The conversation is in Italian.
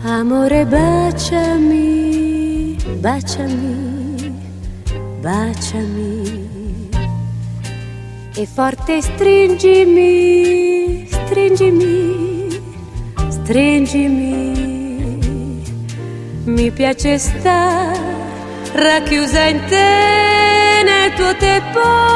Amore, baciami, baciami, baciami e forte stringimi, stringimi, stringimi. Mi piace stare racchiusa in te nel tuo teppo